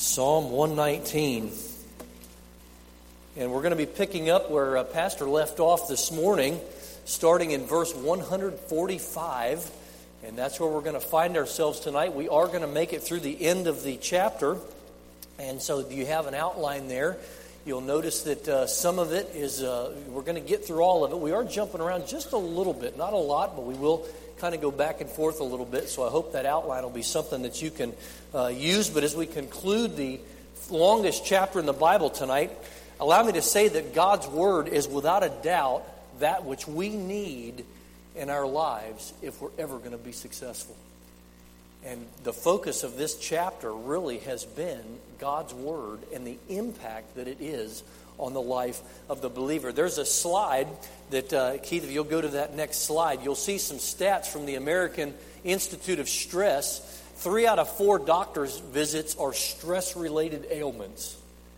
Psalm 119. And we're going to be picking up where Pastor left off this morning, starting in verse 145. And that's where we're going to find ourselves tonight. We are going to make it through the end of the chapter. And so you have an outline there. You'll notice that some of it is, we're going to get through all of it. We are jumping around just a little bit, not a lot, but we will kind of go back and forth a little bit. So I hope that outline will be something that you can use. But as we conclude the longest chapter in the Bible tonight, allow me to say that God's Word is without a doubt that which we need in our lives if we're ever going to be successful. And the focus of this chapter really has been God's Word and the impact that it is on the life of the believer. There's a slide that, Keith, if you'll go to that next slide, you'll see some stats from the American Institute of Stress. 3 out of 4 doctor's visits are stress-related ailments.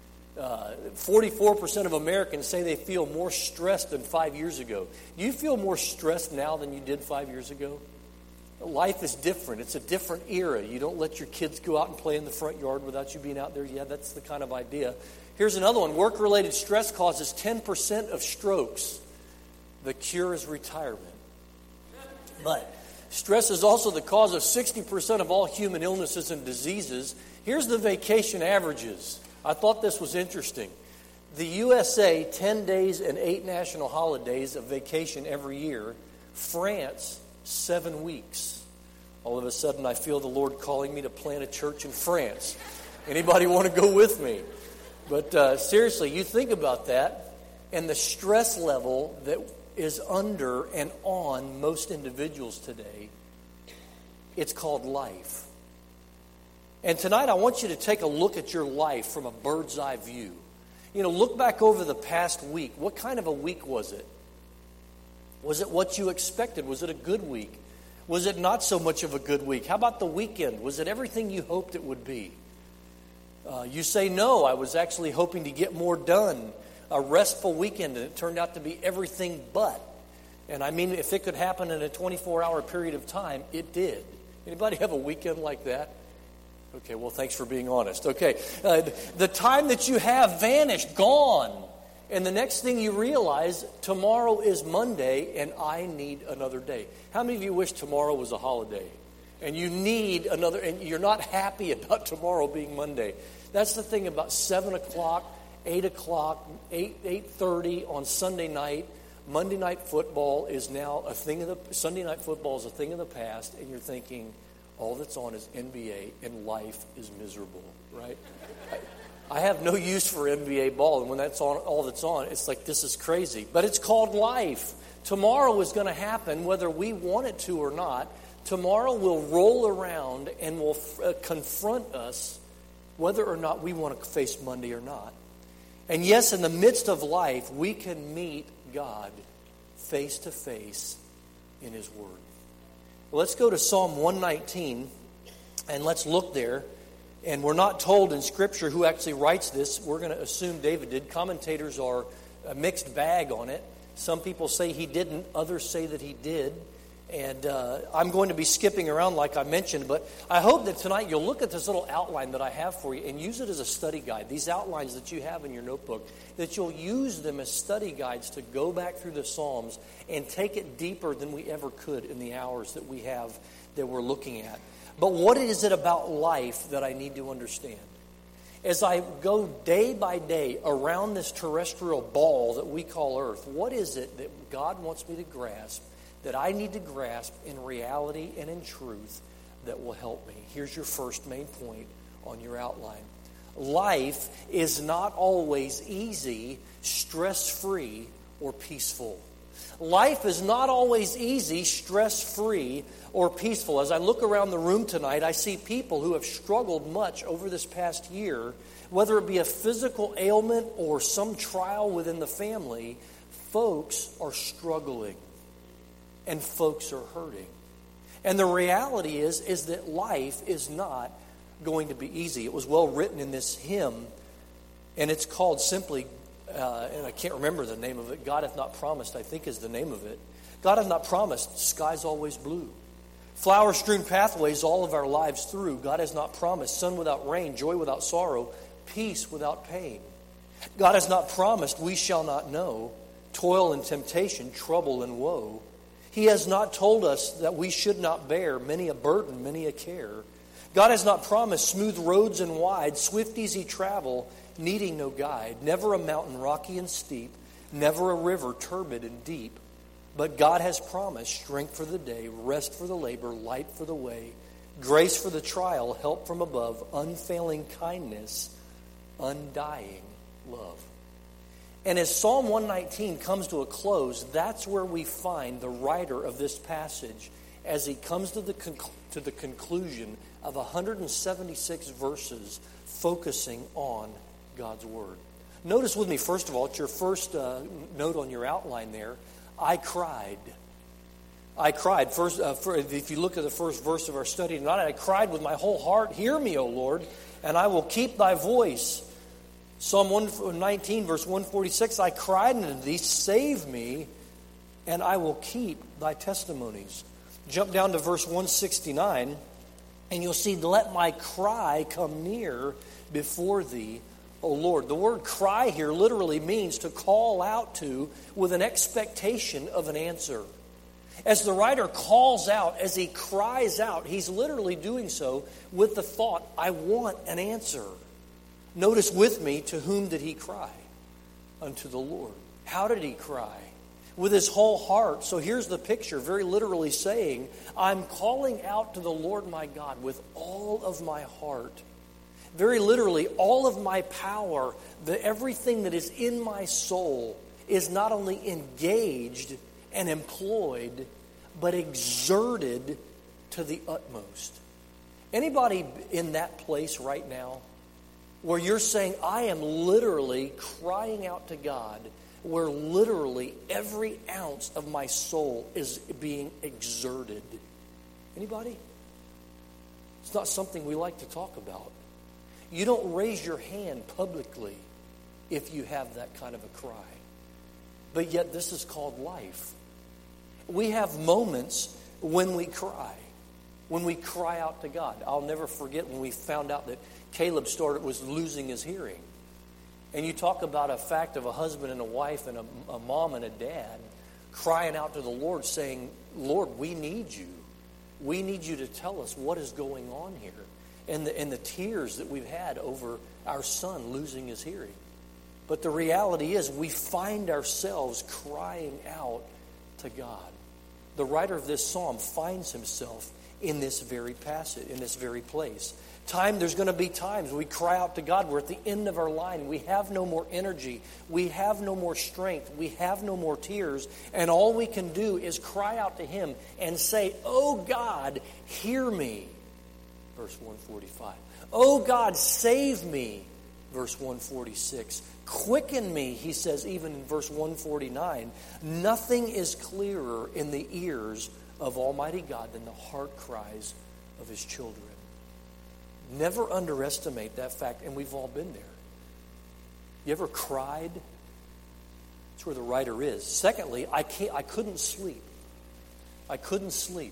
44% of Americans say they feel more stressed than 5 years ago. Do you feel more stressed now than you did 5 years ago? Life is different. It's a different era. You don't let your kids go out and play in the front yard without you being out there. Yeah, that's the kind of idea. Here's another one. Work-related stress causes 10% of strokes. The cure is retirement. But stress is also the cause of 60% of all human illnesses and diseases. Here's the vacation averages. I thought this was interesting. The USA, 10 days and 8 national holidays of vacation every year. France, 7 weeks. All of a sudden, I feel the Lord calling me to plant a church in France. Anybody want to go with me? But seriously, you think about that and the stress level that is under and on most individuals today. It's called life. And tonight I want you to take a look at your life from a bird's eye view. You know, look back over the past week. What kind of a week was it? Was it what you expected? Was it a good week? Was it not so much of a good week? How about the weekend? Was it everything you hoped it would be? You say, no, I was actually hoping to get more done. A restful weekend, and it turned out to be everything but. And I mean, if it could happen in a 24-hour period of time, it did. Anybody have a weekend like that? Okay, well, thanks for being honest. Okay, the time that you have vanished, gone. And the next thing you realize, tomorrow is Monday, and I need another day. How many of you wish tomorrow was a holiday? And you need another, and you're not happy about tomorrow being Monday. That's the thing about 7 o'clock, 8 o'clock, 8:30 on Sunday night. Monday night football is now a thing of the, Sunday night football is a thing of the past, and you're thinking, all that's on is NBA, and life is miserable, right? I have no use for NBA ball, and when that's on, all that's on, it's like, this is crazy. But it's called life. Tomorrow is going to happen whether we want it to or not. Tomorrow will roll around and will confront us whether or not we want to face Monday or not. And yes, in the midst of life, we can meet God face to face in His Word. Well, let's go to Psalm 119, and let's look there. And we're not told in Scripture who actually writes this. We're going to assume David did. Commentators are a mixed bag on it. Some people say he didn't. Others say that he did. And I'm going to be skipping around like I mentioned. But I hope that tonight you'll look at this little outline that I have for you and use it as a study guide. These outlines that you have in your notebook, that you'll use them as study guides to go back through the Psalms and take it deeper than we ever could in the hours that we have that we're looking at. But what is it about life that I need to understand? As I go day by day around this terrestrial ball that we call Earth, what is it that God wants me to grasp, that I need to grasp in reality and in truth that will help me? Here's your first main point on your outline. Life is not always easy, stress-free, or peaceful. Life is not always easy, stress-free, or peaceful. As I look around the room tonight, I see people who have struggled much over this past year, whether it be a physical ailment or some trial within the family. Folks are struggling, and folks are hurting. And the reality is that life is not going to be easy. It was well written in this hymn, and it's called simply, and I can't remember the name of it, God Hath Not Promised, I think is the name of it. God hath not promised skies always blue. Flower-strewn pathways all of our lives through. God has not promised sun without rain, joy without sorrow, peace without pain. God has not promised we shall not know toil and temptation, trouble and woe. He has not told us that we should not bear many a burden, many a care. God has not promised smooth roads and wide, swift, easy travel, needing no guide. Never a mountain rocky and steep, never a river turbid and deep. But God has promised strength for the day, rest for the labor, light for the way, grace for the trial, help from above, unfailing kindness, undying love. And as Psalm 119 comes to a close, that's where we find the writer of this passage as he comes to the conclusion of 176 verses focusing on God's Word. Notice with me, first of all, it's your first note on your outline there. I cried. I cried. First, if you look at the first verse of our study tonight, I cried with my whole heart, hear me, O Lord, and I will keep thy voice. Psalm 119, verse 146, I cried unto thee, save me, and I will keep thy testimonies. Jump down to verse 169, and you'll see, let my cry come near before thee, O Lord. The word cry here literally means to call out to with an expectation of an answer. As the writer calls out, as he cries out, he's literally doing so with the thought, I want an answer. Notice with me, to whom did he cry? Unto the Lord. How did he cry? With his whole heart. So here's the picture, very literally saying, I'm calling out to the Lord my God with all of my heart. Very literally, all of my power, everything that is in my soul is not only engaged and employed, but exerted to the utmost. Anybody in that place right now where you're saying, I am literally crying out to God, where literally every ounce of my soul is being exerted? Anybody? It's not something we like to talk about. You don't raise your hand publicly if you have that kind of a cry. But yet this is called life. We have moments when we cry out to God. I'll never forget when we found out that Caleb was losing his hearing. And you talk about a fact of a husband and a wife and a mom and a dad crying out to the Lord saying, Lord, we need you. We need you to tell us what is going on here. And the tears that we've had over our son losing his hearing. But the reality is we find ourselves crying out to God. The writer of this psalm finds himself in this very passage, in this very place. There's going to be times we cry out to God. We're at the end of our line. We have no more energy. We have no more strength. We have no more tears. And all we can do is cry out to Him and say, oh God, hear me. Verse 145. Oh God, save me. Verse 146. Quicken me, he says, even in verse 149. Nothing is clearer in the ears of Almighty God than the heart cries of His children. Never underestimate that fact, and we've all been there. You ever cried? That's where the writer is. Secondly, I couldn't sleep. I couldn't sleep.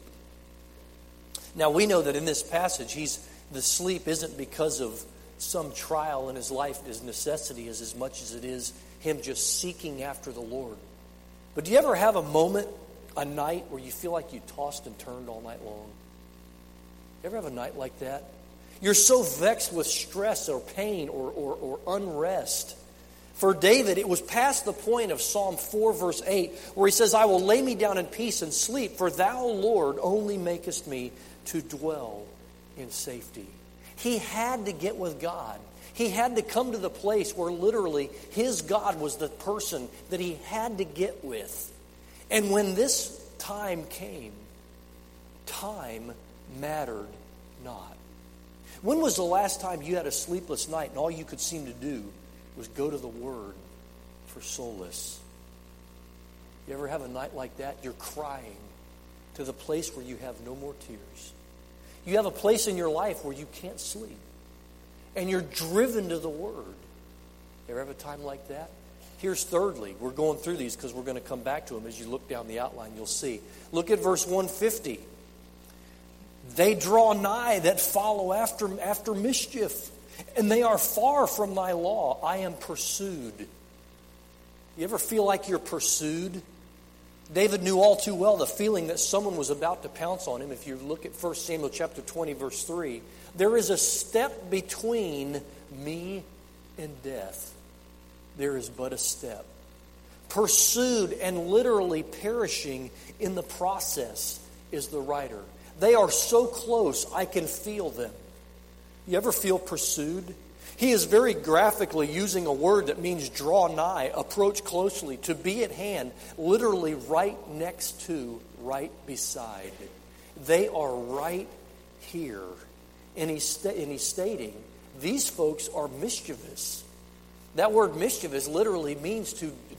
Now we know that in this passage, the sleep isn't because of some trial in his life. His necessity is as much as it is him just seeking after the Lord. But do you ever have a moment, a night, where you feel like you tossed and turned all night long? You ever have a night like that? You're so vexed with stress or pain or unrest. For David, it was past the point of Psalm 4, verse 8, where he says, I will lay me down in peace and sleep, for thou, Lord, only makest me to dwell in safety. He had to get with God. He had to come to the place where literally his God was the person that he had to get with. And when this time came, time mattered not. When was the last time you had a sleepless night and all you could seem to do was go to the Word for solace? You ever have a night like that? You're crying to the place where you have no more tears. You have a place in your life where you can't sleep. And you're driven to the Word. You ever have a time like that? Here's thirdly. We're going through these because we're going to come back to them. As you look down the outline, you'll see. Look at verse 150. They draw nigh that follow after mischief, and they are far from thy law. I am pursued. You ever feel like you're pursued? David knew all too well the feeling that someone was about to pounce on him. If you look at 1 Samuel chapter 20, verse 3, there is a step between me and death. There is but a step. Pursued and literally perishing in the process is the writer. They are so close, I can feel them. You ever feel pursued? He is very graphically using a word that means draw nigh, approach closely, to be at hand, literally right next to, right beside. They are right here. And he's stating, these folks are mischievous. That word mischievous literally means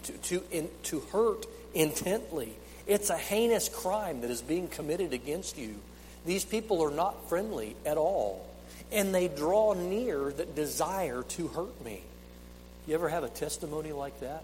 to hurt intently. It's a heinous crime that is being committed against you. These people are not friendly at all. And they draw near that desire to hurt me. You ever have a testimony like that?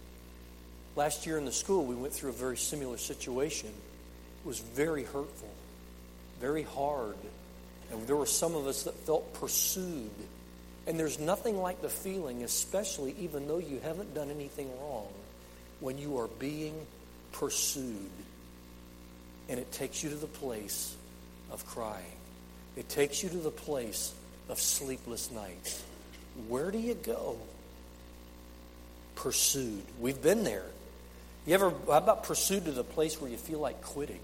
Last year in the school, we went through a very similar situation. It was very hurtful, very hard. And there were some of us that felt pursued. And there's nothing like the feeling, especially even though you haven't done anything wrong, when you are being pursued. And it takes you to the place of crying. It takes you to the place of sleepless nights. Where do you go? Pursued. We've been there. How about pursued to the place where you feel like quitting?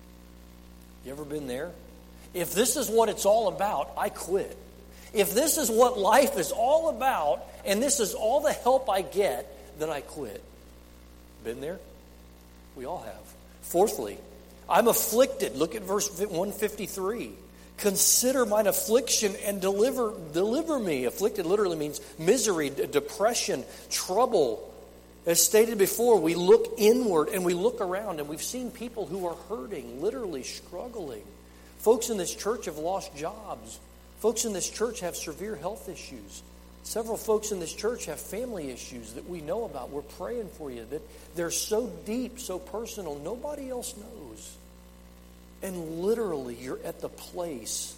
You ever been there? If this is what it's all about, I quit. If this is what life is all about, and this is all the help I get, then I quit. Been there? We all have. Fourthly, I'm afflicted. Look at verse 153. Consider mine affliction and deliver me. Afflicted literally means misery, depression, trouble. As stated before, we look inward and we look around, and we've seen people who are hurting, literally struggling. Folks in this church have lost jobs. Folks in this church have severe health issues. Several folks in this church have family issues that we know about. We're praying for you. That they're so deep, so personal, nobody else knows. And literally, you're at the place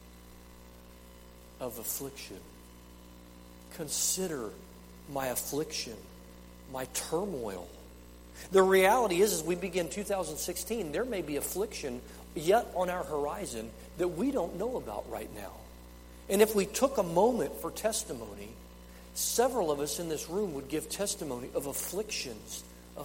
of affliction. Consider my affliction, my turmoil. The reality is, as we begin 2016, there may be affliction yet on our horizon that we don't know about right now. And if we took a moment for testimony, several of us in this room would give testimony of afflictions.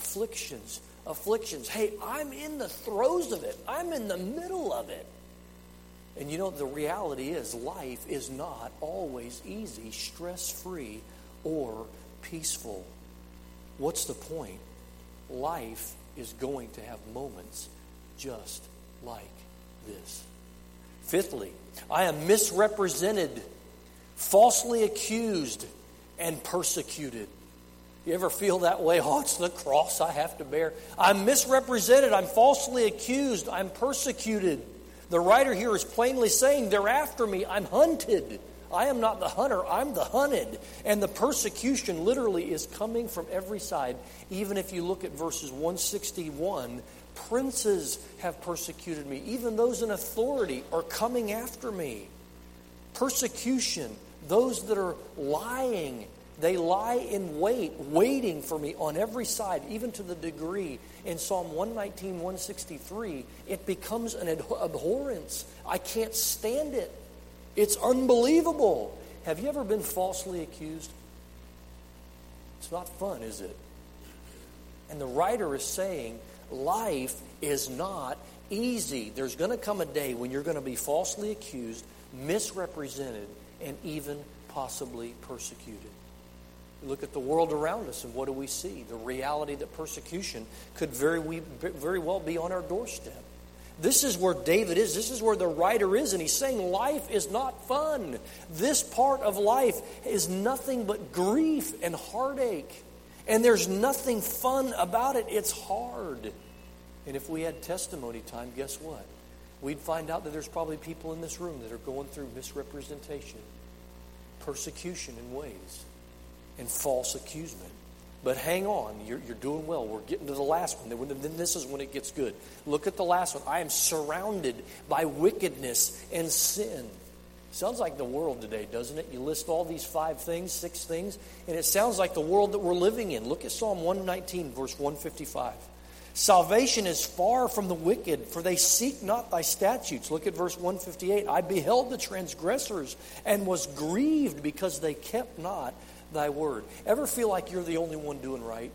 Hey, I'm in the throes of it. I'm in the middle of it. And you know, the reality is life is not always easy, stress-free, or peaceful. What's the point? Life is going to have moments just like this. Fifthly, I am misrepresented, falsely accused, and persecuted. You ever feel that way? Oh, it's the cross I have to bear. I'm misrepresented. I'm falsely accused. I'm persecuted. The writer here is plainly saying, they're after me. I'm hunted. I am not the hunter. I'm the hunted. And the persecution literally is coming from every side. Even if you look at verses 161, princes have persecuted me. Even those in authority are coming after me. Persecution, those that are lying, they lie in wait, waiting for me on every side, even to the degree in Psalm 119, 163, it becomes an abhorrence. I can't stand it. It's unbelievable. Have you ever been falsely accused? It's not fun, is it? And the writer is saying, life is not easy. There's going to come a day when you're going to be falsely accused, misrepresented, and even possibly persecuted. Look at the world around us, and what do we see? The reality that persecution could very well be on our doorstep. This is where David is. This is where the writer is, and he's saying life is not fun. This part of life is nothing but grief and heartache, and there's nothing fun about it. It's hard. And if we had testimony time, guess what? We'd find out that there's probably people in this room that are going through misrepresentation, persecution in ways, and false accusation. But hang on, you're doing well. We're getting to the last one. Then this is when it gets good. Look at the last one. I am surrounded by wickedness and sin. Sounds like the world today, doesn't it? You list all these 5 things, 6 things, and it sounds like the world that we're living in. Look at Psalm 119, verse 155. Salvation is far from the wicked, for they seek not thy statutes. Look at verse 158. I beheld the transgressors and was grieved because they kept not thy word. Ever feel like you're the only one doing right?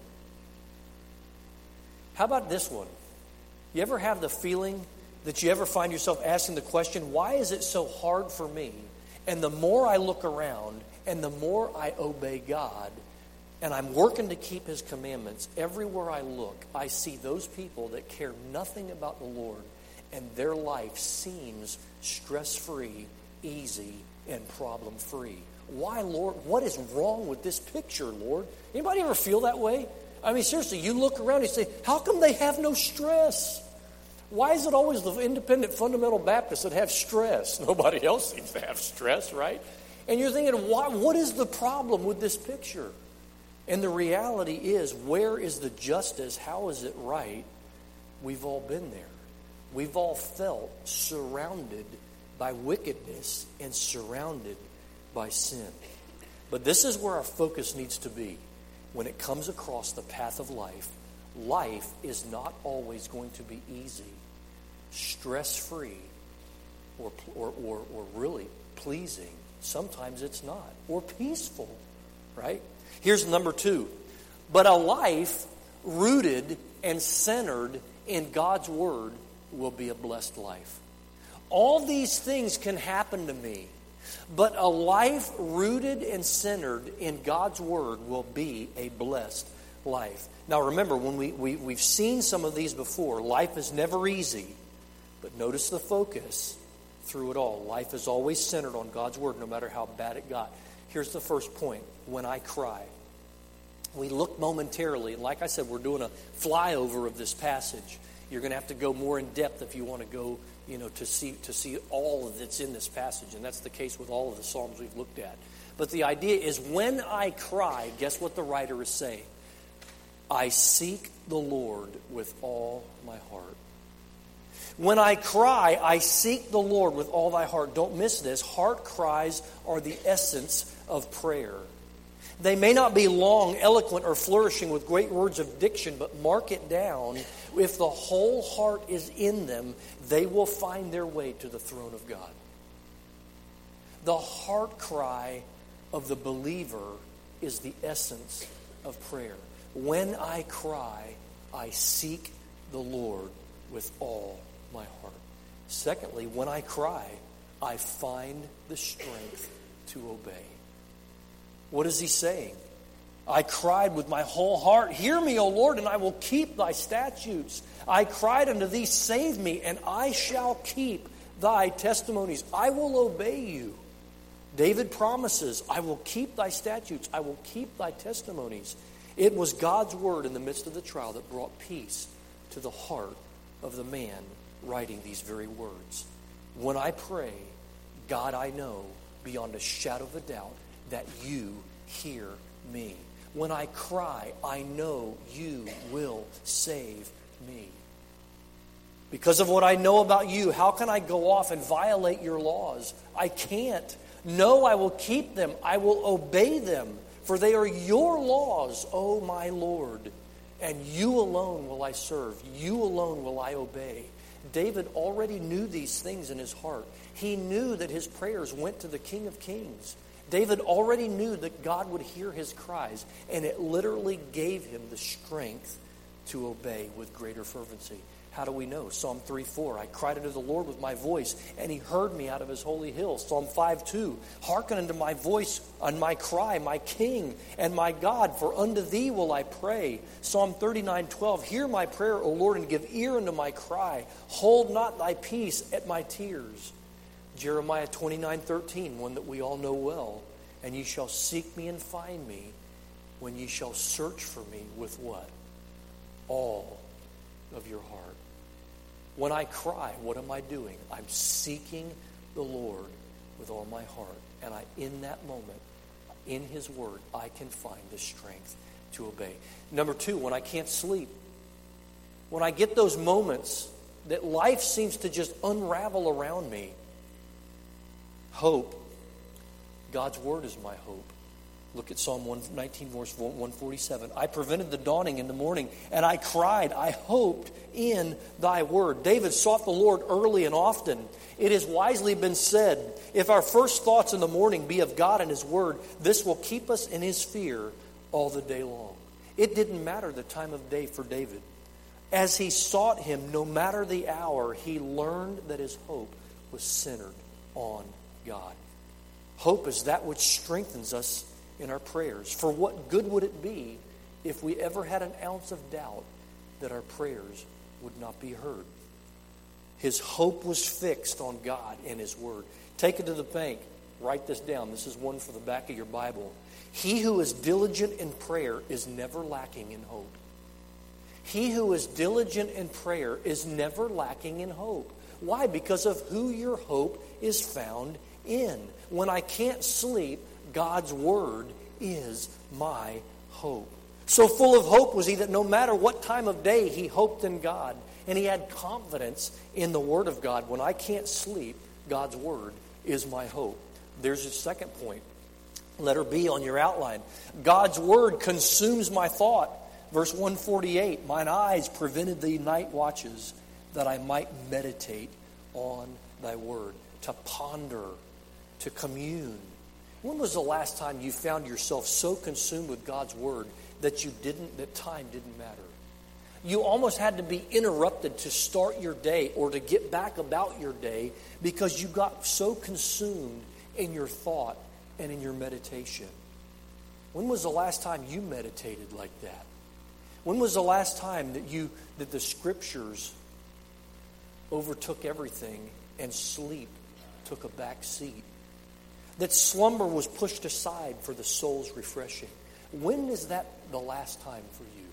How about this one? You ever have the feeling that you ever find yourself asking the question, why is it so hard for me? And the more I look around and the more I obey God, and I'm working to keep His commandments, everywhere I look, I see those people that care nothing about the Lord, and their life seems stress-free, easy, and problem-free. Why, Lord? What is wrong with this picture, Lord? Anybody ever feel that way? I mean, seriously, you look around and you say, how come they have no stress? Why is it always the independent fundamental Baptists that have stress? Nobody else seems to have stress, right? And you're thinking, what is the problem with this picture? And the reality is, where is the justice? How is it right? We've all been there. We've all felt surrounded by wickedness and surrounded by sin. But this is where our focus needs to be. When it comes across the path of life, life is not always going to be easy, stress-free, or really pleasing. Sometimes it's not. Or peaceful, right? Here's number 2. But a life rooted and centered in God's Word will be a blessed life. All these things can happen to me, but a life rooted and centered in God's Word will be a blessed life. Now remember, when we've seen some of these before, life is never easy, but notice the focus through it all. Life is always centered on God's Word, no matter how bad it got. Here's the first point. When I cry. We look momentarily, and like I said, we're doing a flyover of this passage. You're going to have to go more in depth if you want to go, to see all that's in this passage, and that's the case with all of the Psalms we've looked at. But the idea is, when I cry, guess what the writer is saying? I seek the Lord with all my heart. When I cry, I seek the Lord with all thy heart. Don't miss this. Heart cries are the essence of prayer. They may not be long, eloquent, or flourishing with great words of diction, but mark it down. If the whole heart is in them, they will find their way to the throne of God. The heart cry of the believer is the essence of prayer. When I cry, I seek the Lord with all my heart. Secondly, when I cry, I find the strength to obey. What is he saying? I cried with my whole heart, hear me, O Lord, and I will keep thy statutes. I cried unto thee, save me, and I shall keep thy testimonies. I will obey you. David promises, I will keep thy statutes. I will keep thy testimonies. It was God's word in the midst of the trial that brought peace to the heart of the man writing these very words. When I pray, God, I know beyond a shadow of a doubt that you hear me. When I cry, I know you will save me. Because of what I know about you, how can I go off and violate your laws? I can't. No, I will keep them. I will obey them. For they are your laws, O my Lord. And you alone will I serve. You alone will I obey. David already knew these things in his heart. He knew that his prayers went to the King of Kings. David already knew that God would hear his cries, and it literally gave him the strength to obey with greater fervency. How do we know? Psalm 3:4, I cried unto the Lord with my voice, and he heard me out of his holy hill. Psalm 5:2, hearken unto my voice and my cry, my King and my God, for unto thee will I pray. Psalm 39:12, hear my prayer, O Lord, and give ear unto my cry. Hold not thy peace at my tears. Jeremiah 29:13, one that we all know well. And ye shall seek me and find me when ye shall search for me with what? All of your heart. When I cry, what am I doing? I'm seeking the Lord with all my heart. And in that moment, in his word, I can find the strength to obey. Number two, when I can't sleep. When I get those moments that life seems to just unravel around me. Hope. God's word is my hope. Look at Psalm 119, verse 147. I prevented the dawning in the morning, and I cried. I hoped in thy word. David sought the Lord early and often. It has wisely been said, if our first thoughts in the morning be of God and his word, this will keep us in his fear all the day long. It didn't matter the time of day for David. As he sought him, no matter the hour, he learned that his hope was centered on God. Hope is that which strengthens us in our prayers. For what good would it be if we ever had an ounce of doubt that our prayers would not be heard? His hope was fixed on God and his word. Take it to the bank. Write this down. This is one for the back of your Bible. He who is diligent in prayer is never lacking in hope. He who is diligent in prayer is never lacking in hope. Why? Because of who your hope is found in. When I can't sleep, God's word is my hope. So full of hope was he that no matter what time of day he hoped in God, and he had confidence in the word of God. When I can't sleep, God's word is my hope. There's a second point. Letter B on your outline. God's word consumes my thought. Verse 148, mine eyes prevented the night watches that I might meditate on thy word. To ponder, to commune. When was the last time you found yourself so consumed with God's word that time didn't matter? You almost had to be interrupted to start your day or to get back about your day because you got so consumed in your thought and in your meditation. When was the last time you meditated like that? When was the last time that the scriptures overtook everything and sleep took a back seat? That slumber was pushed aside for the soul's refreshing. When is that the last time for you?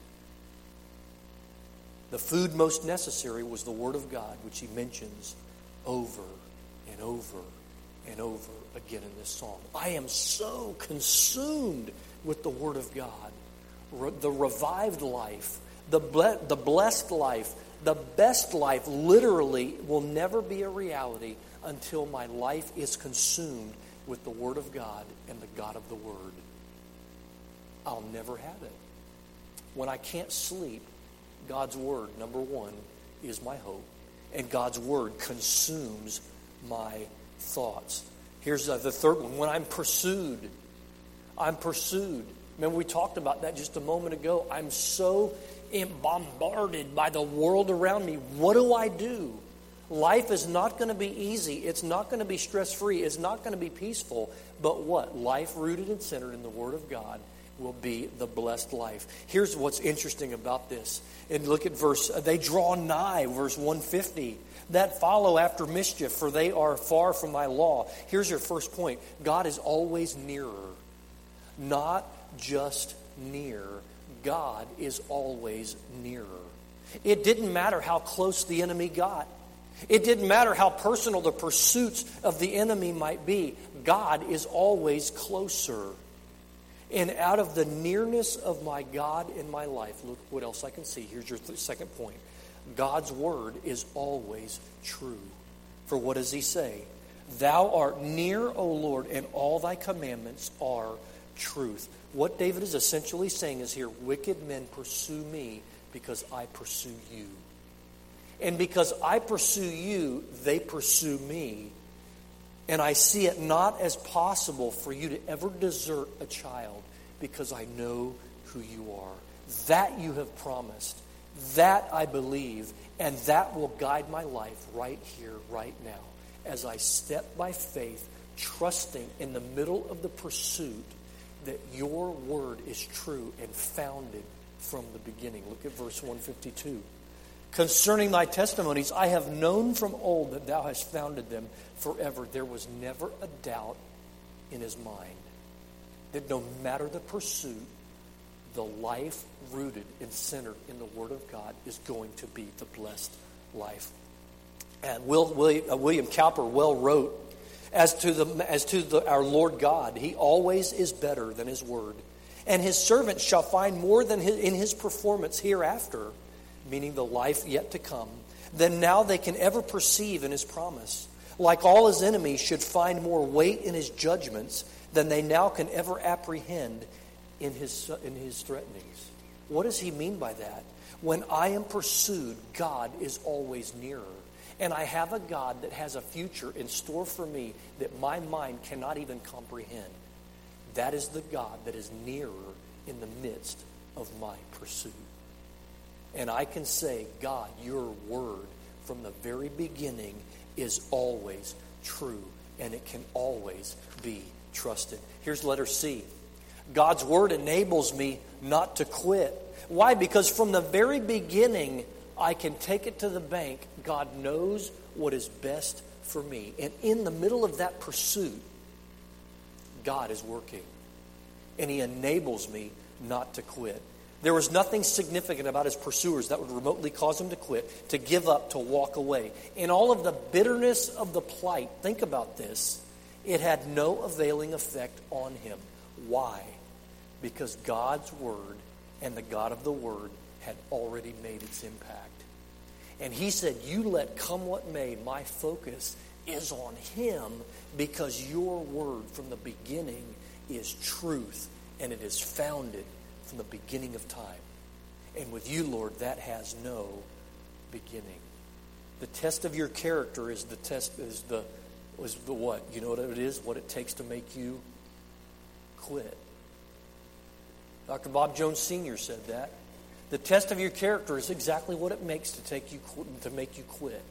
The food most necessary was the word of God, which he mentions over and over and over again in this psalm. I am so consumed with the word of God. The revived life, the blessed life, the best life literally will never be a reality until my life is consumed with the word of God and the God of the word. I'll never have it. When I can't sleep, God's word, number one, is my hope. And God's word consumes my thoughts. Here's the third one. When I'm pursued. Remember, we talked about that just a moment ago. I'm so bombarded by the world around me. What do? Life is not going to be easy. It's not going to be stress-free. It's not going to be peaceful. But what? Life rooted and centered in the Word of God will be the blessed life. Here's what's interesting about this. And look at they draw nigh, verse 150. That follow after mischief, for they are far from thy law. Here's your first point. God is always nearer. Not just near. God is always nearer. It didn't matter how close the enemy got. It didn't matter how personal the pursuits of the enemy might be. God is always closer. And out of the nearness of my God in my life, look what else I can see. Here's your second point. God's word is always true. For what does he say? Thou art near, O Lord, and all thy commandments are truth. What David is essentially saying is here, wicked men pursue me because I pursue you. And because I pursue you, they pursue me. And I see it not as possible for you to ever desert a child because I know who you are. That you have promised. That I believe. And that will guide my life right here, right now. As I step by faith, trusting in the middle of the pursuit that your word is true and founded from the beginning. Look at verse 152. Concerning thy testimonies, I have known from old that thou hast founded them forever. There was never a doubt in his mind that no matter the pursuit, the life rooted and centered in the Word of God is going to be the blessed life. And William Cowper well wrote, As to our Lord God, he always is better than his word. And his servants shall find more than in his performance hereafter, meaning the life yet to come, than now they can ever perceive in his promise. Like all his enemies should find more weight in his judgments than they now can ever apprehend in his threatenings. What does he mean by that? When I am pursued, God is always nearer. And I have a God that has a future in store for me that my mind cannot even comprehend. That is the God that is nearer in the midst of my pursuit. And I can say, God, your word from the very beginning is always true, and it can always be trusted. Here's letter C. God's word enables me not to quit. Why? Because from the very beginning, I can take it to the bank. God knows what is best for me. And in the middle of that pursuit, God is working. And he enables me not to quit. There was nothing significant about his pursuers that would remotely cause him to quit, to give up, to walk away. In all of the bitterness of the plight, think about this, it had no availing effect on him. Why? Because God's word and the God of the word had already made its impact. And he said, you let come what may, my focus is on him, because your word from the beginning is truth, and it is founded from the beginning of time. And with you, Lord, that has no beginning. The test of your character is the what? You know what it is? What it takes to make you quit. Dr. Bob Jones Sr. said that. The test of your character is exactly what it makes to make you quit.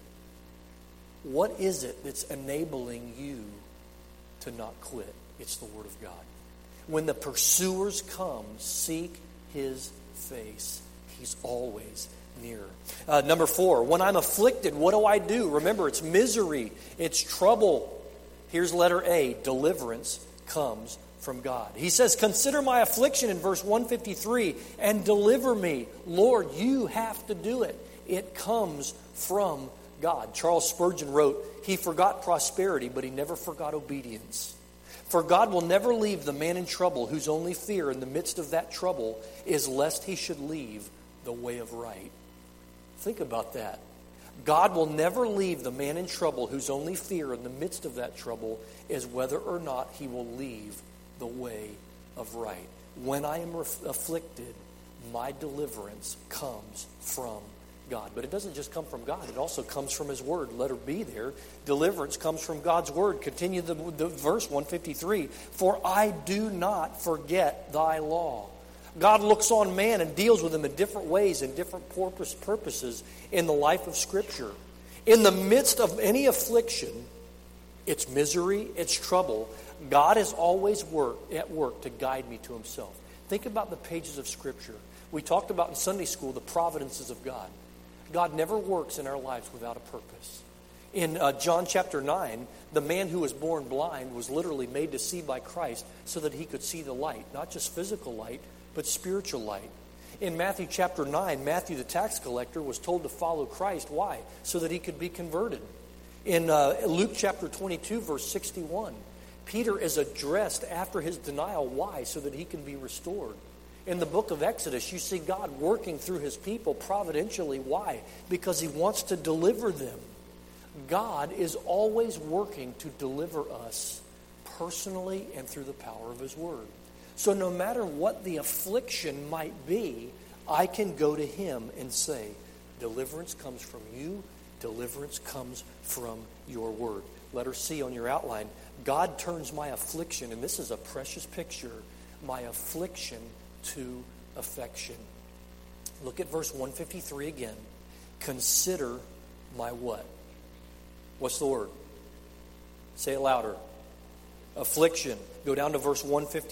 What is it that's enabling you to not quit? It's the Word of God. When the pursuers come, seek his face. He's always near. Number 4, when I'm afflicted, what do? Remember, it's misery. It's trouble. Here's letter A. Deliverance comes from God. He says, consider my affliction in verse 153 and deliver me. Lord, you have to do it. It comes from God. Charles Spurgeon wrote, he forgot prosperity, but he never forgot obedience. For God will never leave the man in trouble whose only fear in the midst of that trouble is lest he should leave the way of right. Think about that. God will never leave the man in trouble whose only fear in the midst of that trouble is whether or not he will leave the way of right. When I am afflicted, my deliverance comes from God. But it doesn't just come from God. It also comes from his word. Letter B there. Deliverance comes from God's word. Continue the verse 153. For I do not forget thy law. God looks on man and deals with him in different ways and different purposes in the life of Scripture. In the midst of any affliction, it's misery, it's trouble, God is always at work to guide me to himself. Think about the pages of Scripture. We talked about in Sunday school the providences of God. God never works in our lives without a purpose. In John chapter 9, the man who was born blind was literally made to see by Christ so that he could see the light. Not just physical light, but spiritual light. In Matthew chapter 9, Matthew the tax collector was told to follow Christ. Why? So that he could be converted. In Luke chapter 22, verse 61, Peter is addressed after his denial. Why? So that he can be restored. In the book of Exodus, you see God working through his people providentially. Why? Because he wants to deliver them. God is always working to deliver us personally and through the power of his word. So no matter what the affliction might be, I can go to him and say, deliverance comes from you, deliverance comes from your word. Letter C on your outline, God turns my affliction, and this is a precious picture, my affliction to affection. Look at verse 153 again. Consider my what? What's the word? Say it louder. Affliction. Go down to verse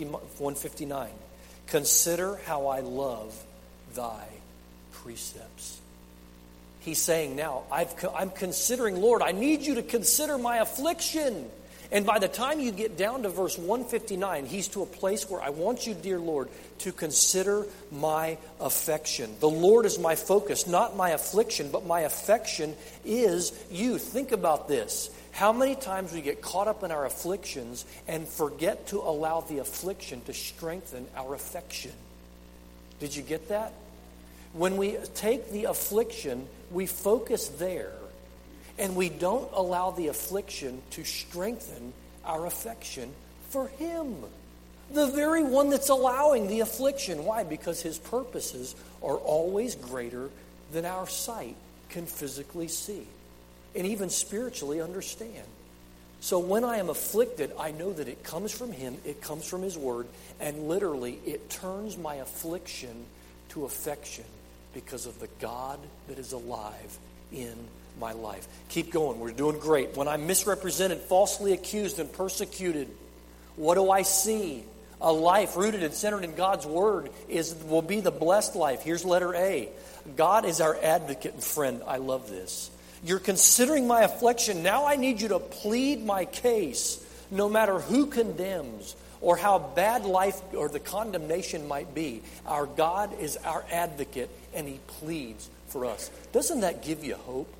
159. Consider how I love thy precepts. He's saying now, I'm considering, Lord, I need you to consider my affliction. And by the time you get down to verse 159, he's to a place where I want you, dear Lord, to consider my affection. The Lord is my focus, not my affliction, but my affection is you. Think about this. How many times we get caught up in our afflictions and forget to allow the affliction to strengthen our affection? Did you get that? When we take the affliction, we focus there, and we don't allow the affliction to strengthen our affection for Him. The very one that's allowing the affliction. Why? Because His purposes are always greater than our sight can physically see and even spiritually understand. So when I am afflicted, I know that it comes from Him, it comes from His Word, and literally it turns my affliction to affection because of the God that is alive in my life. Keep going. We're doing great. When I'm misrepresented, falsely accused, and persecuted, what do I see? A life rooted and centered in God's Word will be the blessed life. Here's letter A. God is our advocate and friend. I love this. You're considering my affliction. Now I need you to plead my case, no matter who condemns or how bad life or the condemnation might be. Our God is our advocate, and He pleads for us. Doesn't that give you hope?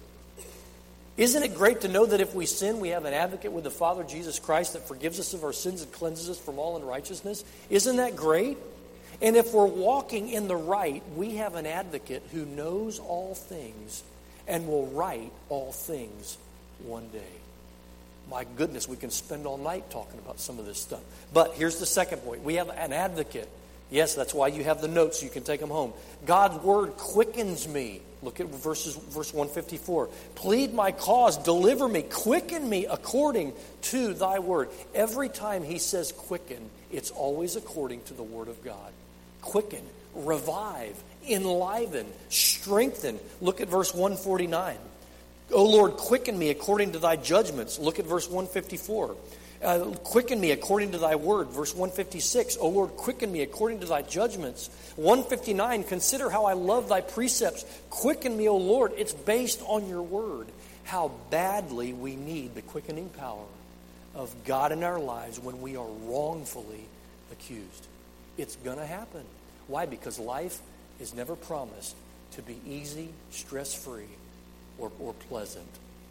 Isn't it great to know that if we sin, we have an advocate with the Father, Jesus Christ, that forgives us of our sins and cleanses us from all unrighteousness? Isn't that great? And if we're walking in the right, we have an advocate who knows all things and will right all things one day. My goodness, we can spend all night talking about some of this stuff. But here's the second point. We have an advocate. Yes, that's why you have the notes so you can take them home. God's Word quickens me. Look at verse 154. Plead my cause, deliver me, quicken me according to thy word. Every time he says quicken, it's always according to the Word of God. Quicken, revive, enliven, strengthen. Look at verse 149. O Lord, quicken me according to thy judgments. Look at verse 154. Quicken me according to thy word. Verse 156. O Lord, quicken me according to thy judgments. 159. Consider how I love thy precepts. Quicken me, O Lord. It's based on your word. How badly we need the quickening power of God in our lives when we are wrongfully accused. It's going to happen. Why? Because life is never promised to be easy, stress-free, or pleasant,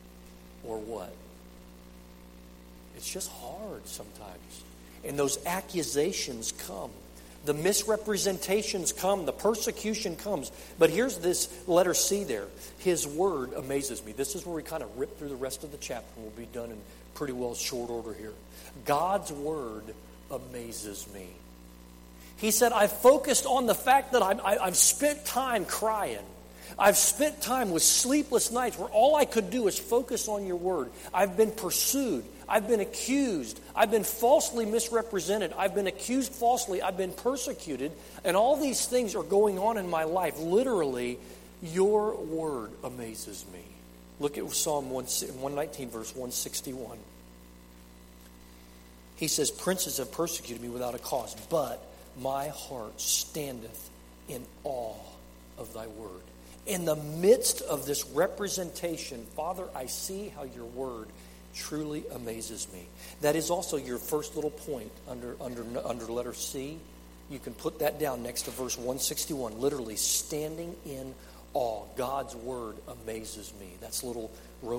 or what? It's just hard sometimes. And those accusations come. The misrepresentations come. The persecution comes. But here's this letter C there. His word amazes me. This is where we kind of rip through the rest of the chapter. We'll be done in pretty well short order here. God's word amazes me. He said, I've focused on the fact that I've spent time crying. I've spent time with sleepless nights where all I could do is focus on your word. I've been pursued. I've been accused. I've been falsely misrepresented. I've been accused falsely. I've been persecuted. And all these things are going on in my life. Literally, your word amazes me. Look at Psalm 119, verse 161. He says, princes have persecuted me without a cause, but my heart standeth in awe of thy word. In the midst of this representation, Father, I see how your word truly amazes me. That is also your first little point under letter C. You can put that down next to verse 161. Literally, standing in awe. God's word amazes me. That's little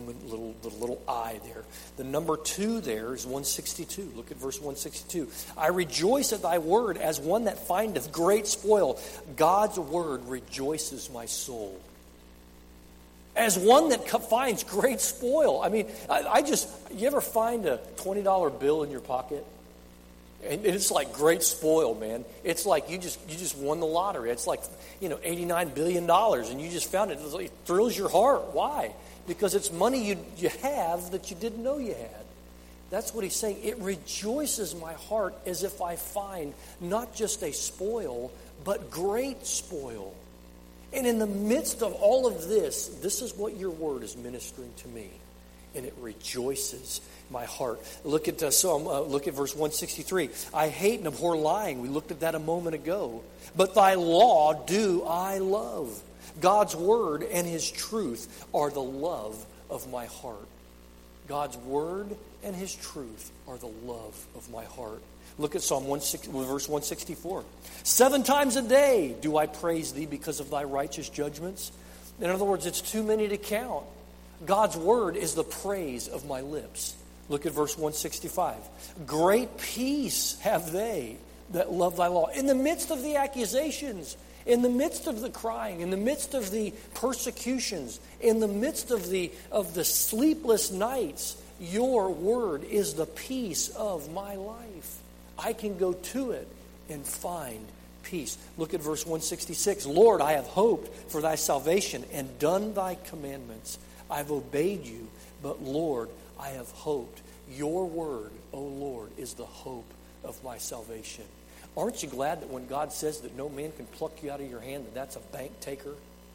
I there. The number 2 there is 162. Look at verse 162. I rejoice at thy word as one that findeth great spoil. God's word rejoices my soul. As one that finds great spoil. I mean, you ever find a $20 bill in your pocket? And it's like great spoil, man. It's like you just won the lottery. It's like, $89 billion, and you just found it. It thrills your heart. Why? Because it's money you have that you didn't know you had. That's what he's saying. It rejoices my heart as if I find not just a spoil, but great spoil. And in the midst of all of this, this is what your word is ministering to me. And it rejoices my heart. Look at verse 163. I hate and abhor lying. We looked at that a moment ago. But thy law do I love. God's word and his truth are the love of my heart. God's word and his truth are the love of my heart. Look at verse 164. 7 times a day do I praise thee because of thy righteous judgments. In other words, it's too many to count. God's word is the praise of my lips. Look at verse 165. Great peace have they that love thy law. In the midst of the accusations, in the midst of the crying, in the midst of the persecutions, in the midst of the sleepless nights, your word is the peace of my life. I can go to it and find peace. Look at verse 166. Lord, I have hoped for thy salvation and done thy commandments. I've obeyed you, but Lord, I have hoped. Your word, O Lord, is the hope of my salvation. Aren't you glad that when God says that no man can pluck you out of your hand, that that's a bank taker?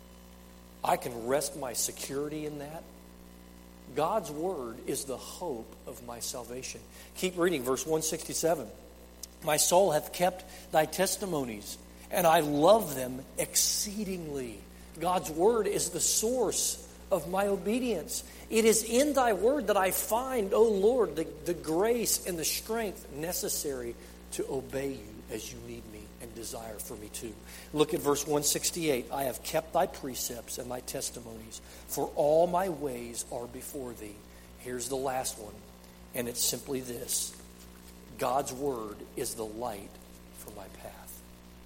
I can rest my security in that. God's word is the hope of my salvation. Keep reading, verse 167. My soul hath kept thy testimonies, and I love them exceedingly. God's word is the source of my obedience. It is in thy word that I find, O Lord, the grace and the strength necessary to obey you as you need me and desire for me to. Look at verse 168. I have kept thy precepts and thy testimonies, for all my ways are before thee. Here's the last one, and it's simply this. God's word is the light for my path.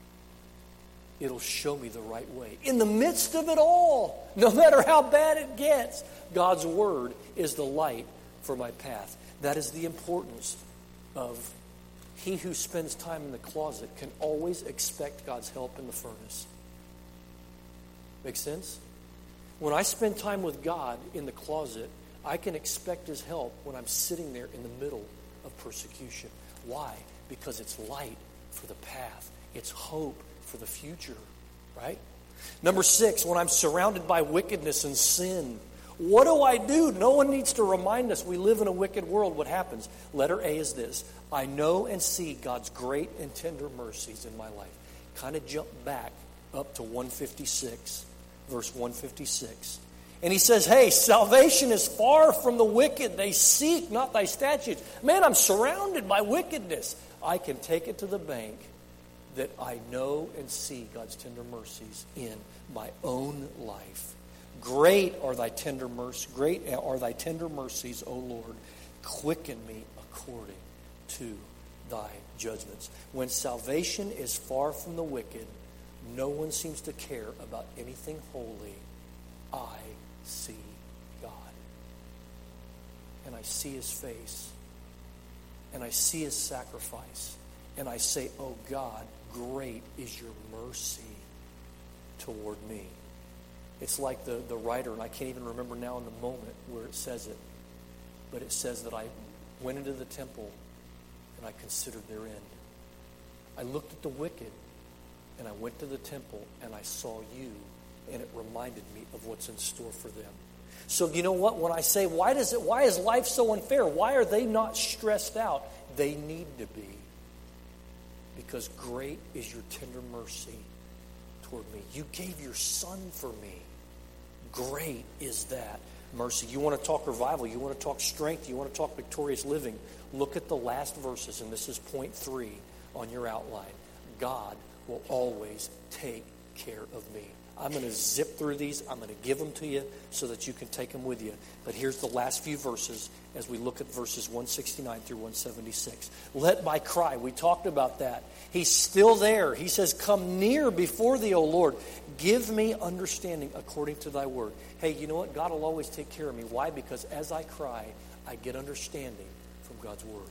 It'll show me the right way. In the midst of it all, no matter how bad it gets, God's word is the light for my path. That is the importance of he who spends time in the closet can always expect God's help in the furnace. Make sense? When I spend time with God in the closet, I can expect his help when I'm sitting there in the middle of persecution. Why? Because it's light for the path. It's hope for the future, right? Number 6, when I'm surrounded by wickedness and sin, what do? No one needs to remind us we live in a wicked world. What happens? Letter A is this. I know and see God's great and tender mercies in my life. Kind of jump back up to 156, verse 156. And he says, hey, salvation is far from the wicked. They seek not thy statutes. Man, I'm surrounded by wickedness. I can take it to the bank that I know and see God's tender mercies in my own life. Great are thy tender mercies, O Lord. Quicken me according to thy judgments. When salvation is far from the wicked, no one seems to care about anything holy. I see God. And I see his face. And I see his sacrifice. And I say, oh God, great is your mercy toward me. It's like the writer, and I can't even remember now in the moment where it says it, but it says that I went into the temple and I considered their end. I looked at the wicked and I went to the temple and I saw you, and it reminded me of what's in store for them. So you know what? When I say, why is life so unfair? Why are they not stressed out? They need to be. Because great is your tender mercy toward me. You gave your son for me. Great is that mercy. You want to talk revival. You want to talk strength. You want to talk victorious living. Look at the last verses, and this is point 3 on your outline. God will always take care of me. I'm going to zip through these. I'm going to give them to you so that you can take them with you. But here's the last few verses as we look at verses 169 through 176. Let my cry. We talked about that. He's still there. He says, come near before thee, O Lord. Give me understanding according to thy word. Hey, you know what? God will always take care of me. Why? Because as I cry, I get understanding from God's word.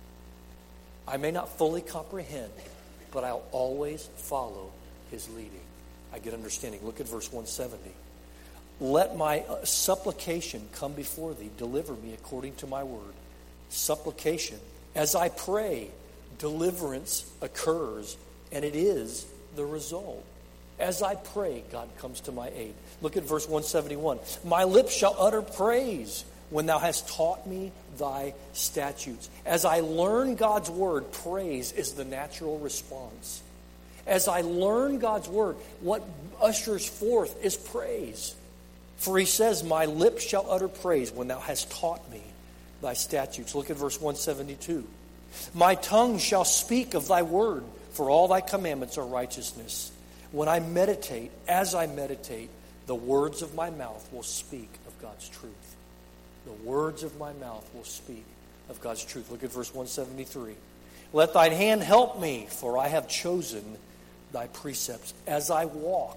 I may not fully comprehend, but I'll always follow his leading. I get understanding. Look at verse 170. Let my supplication come before thee. Deliver me according to my word. Supplication. As I pray, deliverance occurs, and it is the result. As I pray, God comes to my aid. Look at verse 171. My lips shall utter praise when thou hast taught me thy statutes. As I learn God's word, praise is the natural response. As I learn God's word, what ushers forth is praise. For he says, my lips shall utter praise when thou hast taught me thy statutes. Look at verse 172. My tongue shall speak of thy word, for all thy commandments are righteousness. When I meditate, as I meditate, the words of my mouth will speak of God's truth. The words of my mouth will speak of God's truth. Look at verse 173. Let thine hand help me, for I have chosen thy precepts. As I walk,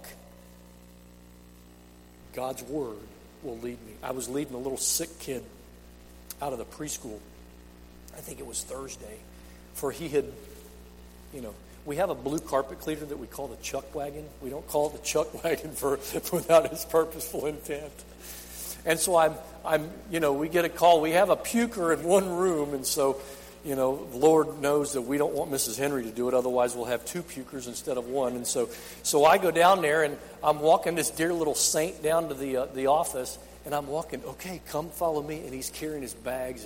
God's word will lead me. I was leading a little sick kid out of the preschool. I think it was Thursday. For he had, we have a blue carpet cleaner that we call the chuck wagon. We don't call it the chuck wagon without its purposeful intent. And so we get a call. We have a puker in one room, and so, the Lord knows that we don't want Mrs. Henry to do it. Otherwise, we'll have two pukers instead of one. And so I go down there, and I'm walking this dear little saint down to the office, and I'm walking, okay, come follow me. And he's carrying his bags,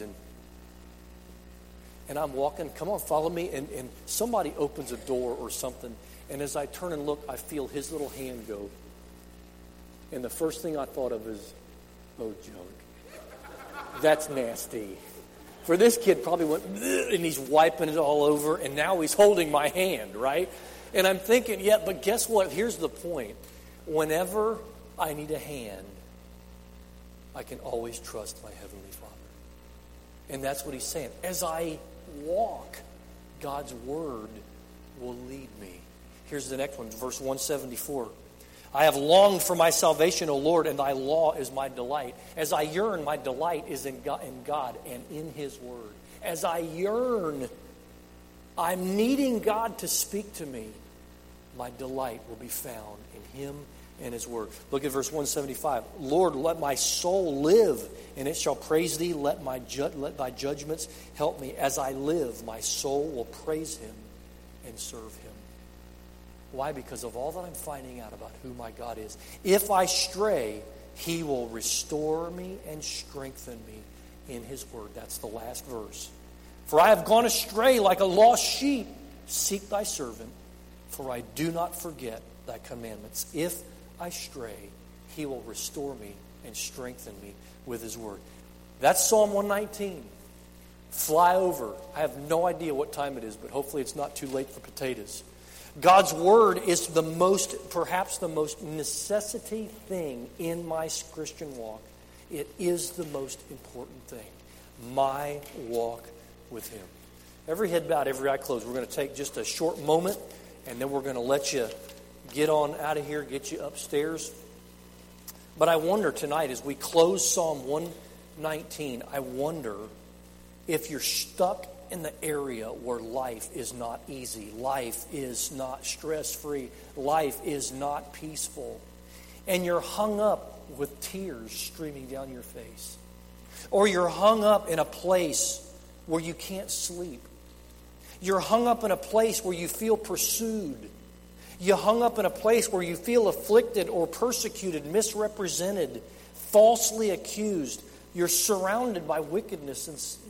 and I'm walking, come on, follow me. And somebody opens a door or something, and as I turn and look, I feel his little hand go. And the first thing I thought of is, oh, junk. That's nasty. For this kid probably went, and he's wiping it all over, and now he's holding my hand, right? And I'm thinking, yeah, but guess what? Here's the point. Whenever I need a hand, I can always trust my Heavenly Father. And that's what he's saying. As I walk, God's word will lead me. Here's the next one, verse 174. I have longed for my salvation, O Lord, and thy law is my delight. As I yearn, my delight is in God and in his word. As I yearn, I'm needing God to speak to me. My delight will be found in him and his word. Look at verse 175. Lord, let my soul live, and it shall praise thee. Let thy judgments help me. As I live, my soul will praise him and serve him. Why? Because of all that I'm finding out about who my God is. If I stray, he will restore me and strengthen me in his word. That's the last verse. For I have gone astray like a lost sheep. Seek thy servant, for I do not forget thy commandments. If I stray, he will restore me and strengthen me with his word. That's Psalm 119. Fly over. I have no idea what time it is, but hopefully it's not too late for potatoes. God's word is perhaps the most necessity thing in my Christian walk. It is the most important thing. My walk with him. Every head bowed, every eye closed. We're going to take just a short moment, and then we're going to let you get on out of here, get you upstairs. But I wonder tonight, as we close Psalm 119, I wonder if you're stuck in the area where life is not easy, life is not stress-free, life is not peaceful, and you're hung up with tears streaming down your face. Or you're hung up in a place where you can't sleep. You're hung up in a place where you feel pursued. You're hung up in a place where you feel afflicted or persecuted, misrepresented, falsely accused. You're surrounded by wickedness and sin.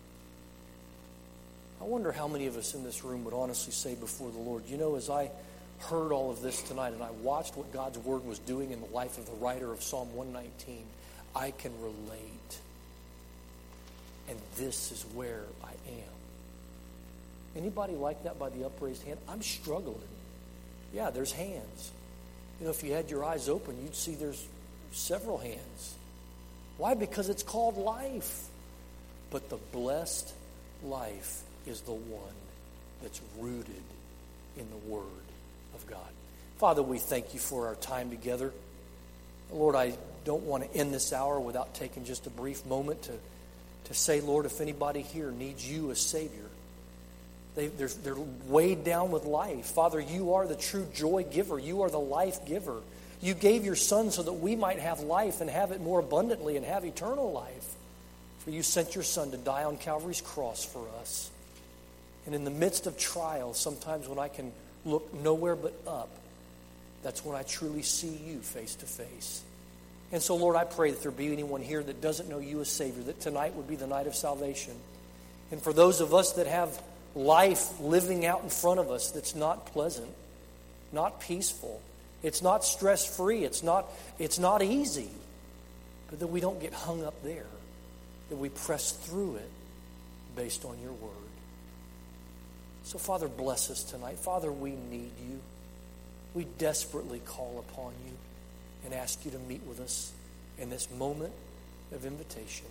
I wonder how many of us in this room would honestly say before the Lord, as I heard all of this tonight and I watched what God's word was doing in the life of the writer of Psalm 119, I can relate. And this is where I am. Anybody like that by the upraised hand? I'm struggling. Yeah, there's hands. If you had your eyes open, you'd see there's several hands. Why? Because it's called life. But the blessed life is the one that's rooted in the Word of God. Father, we thank you for our time together. Lord, I don't want to end this hour without taking just a brief moment to say, Lord, if anybody here needs you as Savior, they're weighed down with life. Father, you are the true joy giver. You are the life giver. You gave your Son so that we might have life and have it more abundantly and have eternal life. For you sent your Son to die on Calvary's cross for us. And in the midst of trials, sometimes when I can look nowhere but up, that's when I truly see you face to face. And so, Lord, I pray that there be anyone here that doesn't know you as Savior, that tonight would be the night of salvation. And for those of us that have life living out in front of us that's not pleasant, not peaceful, it's not stress-free, it's not easy, but that we don't get hung up there, that we press through it based on your word. So, Father, bless us tonight. Father, we need you. We desperately call upon you and ask you to meet with us in this moment of invitation.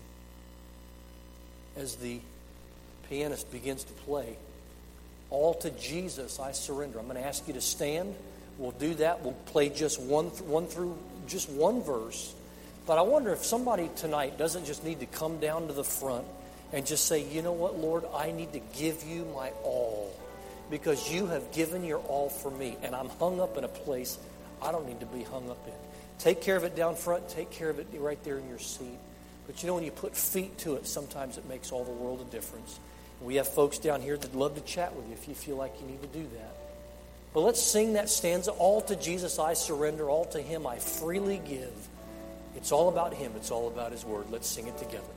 As the pianist begins to play, all to Jesus I surrender. I'm going to ask you to stand. We'll do that. We'll play just one verse. But I wonder if somebody tonight doesn't just need to come down to the front and just say, you know what, Lord, I need to give you my all because you have given your all for me, and I'm hung up in a place I don't need to be hung up in. Take care of it down front. Take care of it right there in your seat. But you know, when you put feet to it, sometimes it makes all the world of difference. We have folks down here that love to chat with you if you feel like you need to do that. But let's sing that stanza, all to Jesus I surrender, all to him I freely give. It's all about him. It's all about his word. Let's sing it together.